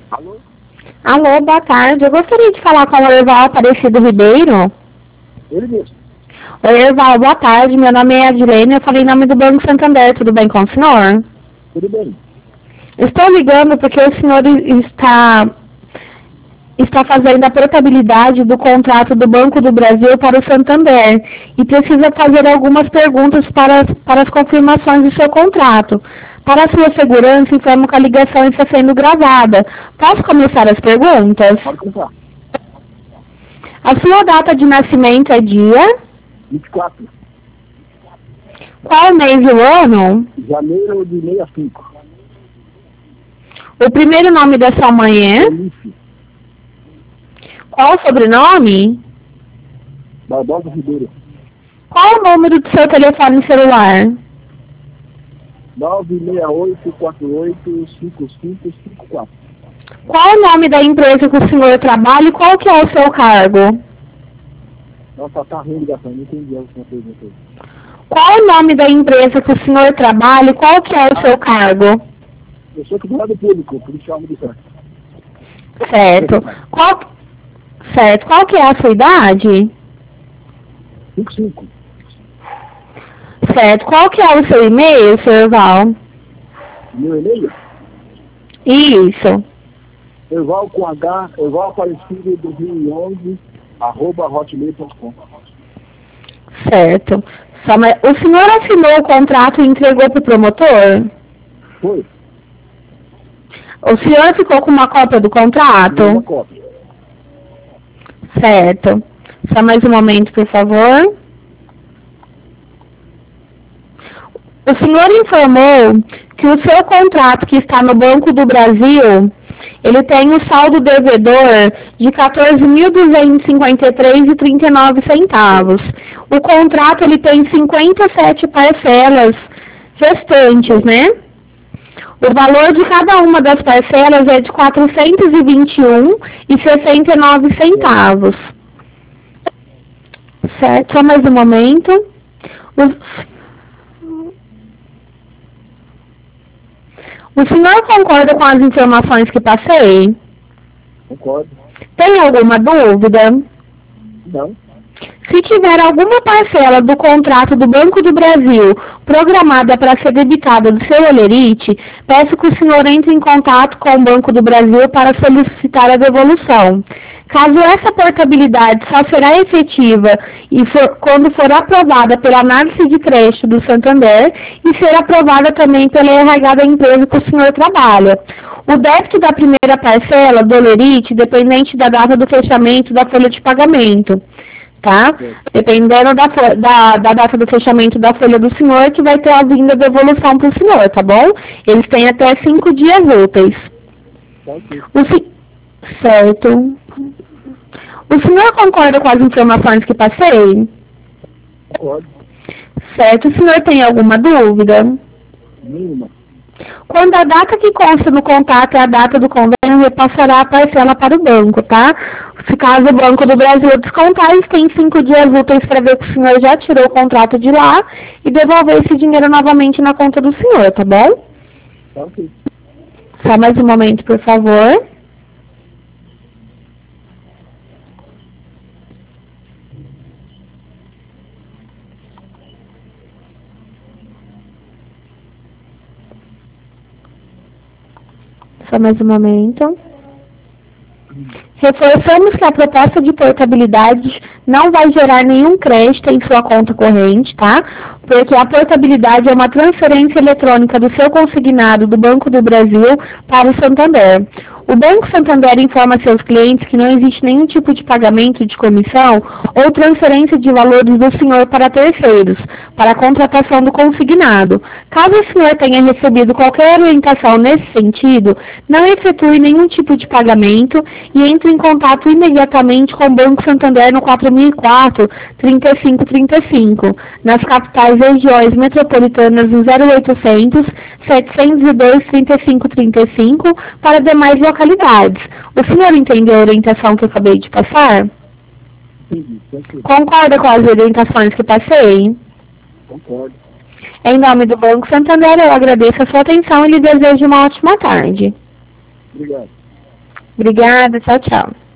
Alô? Alô, boa tarde. Eu gostaria de falar com o Erval Aparecido Ribeiro. Ele mesmo. Oi, Erval, boa tarde. Meu nome é Adilene, eu falei em nome do Banco Santander. Tudo bem com o senhor? Tudo bem. Estou ligando porque o senhor está fazendo a portabilidade do contrato do Banco do Brasil para o Santander e precisa fazer algumas perguntas para as confirmações do seu contrato. Para a sua segurança, informo que a ligação está sendo gravada. Posso começar as perguntas? Pode começar. A sua data de nascimento é dia? 24. Qual mês e o ano? Janeiro de 65. O primeiro nome da sua mãe é? Felice. Qual o sobrenome? Barbosa Ribeiro. Qual o número do seu telefone celular? 968485554. Qual o nome da empresa que o senhor trabalha e qual que é o seu cargo? Nossa, tá ruim a ligação, não entendi a última pergunta aí. Qual o nome da empresa que o senhor trabalha e qual que é o seu cargo? Eu sou advogado público, policial militar. Certo. Qual que é a sua idade? 55. Certo. Qual que é o seu e-mail, Sr. Val? Meu e-mail? Isso. Erval com H, Erval Aparecido 2011, @hotmail.com. Certo. O senhor assinou o contrato e entregou para o promotor? Foi? O senhor ficou com uma cópia do contrato? Uma cópia. Certo. Só mais um momento, por favor. O senhor informou que o seu contrato que está no Banco do Brasil, ele tem o saldo devedor de R$ 14.253,39. O contrato ele tem 57 parcelas restantes, né? O valor de cada uma das parcelas é de R$ 421,69. Certo, só mais um momento. O senhor concorda com as informações que passei? Concordo. Tem alguma dúvida? Não. Se tiver alguma parcela do contrato do Banco do Brasil programada para ser debitada do seu holerite, peço que o senhor entre em contato com o Banco do Brasil para solicitar a devolução. Caso essa portabilidade só será efetiva quando for aprovada pela análise de crédito do Santander e ser aprovada também pela RH da empresa que o senhor trabalha. O débito da primeira parcela do holerite, dependente da data do fechamento da folha de pagamento, tá? Dependendo da data do fechamento da folha do senhor, que vai ter a vinda devolução para o senhor, tá bom? Eles têm até 5 dias úteis. Certo. O senhor concorda com as informações que passei? Concordo. Certo. O senhor tem alguma dúvida? Nenhuma. Quando a data que consta no contrato é a data do convênio, repassará a parcela para o banco, tá? Se caso o Banco do Brasil descontar, eles têm 5 dias úteis para ver que o senhor já tirou o contrato de lá e devolver esse dinheiro novamente na conta do senhor, tá bom? Tá ok. Só mais um momento, por favor. Só mais um momento. Reforçamos que a proposta de portabilidade não vai gerar nenhum crédito em sua conta corrente, tá? Porque a portabilidade é uma transferência eletrônica do seu consignado do Banco do Brasil para o Santander. O Banco Santander informa seus clientes que não existe nenhum tipo de pagamento de comissão ou transferência de valores do senhor para terceiros, para a contratação do consignado. Caso o senhor tenha recebido qualquer orientação nesse sentido, não efetue nenhum tipo de pagamento e entre em contato imediatamente com o Banco Santander no 4004-3535, nas capitais regiões metropolitanas no 0800 702 3535 para demais localidades. O senhor entendeu a orientação que eu acabei de passar? Entendi. Tranquilo. Concorda com as orientações que passei? Concordo. Em nome do Banco Santander, eu agradeço a sua atenção e lhe desejo uma ótima tarde. Obrigado. Obrigada, tchau, tchau.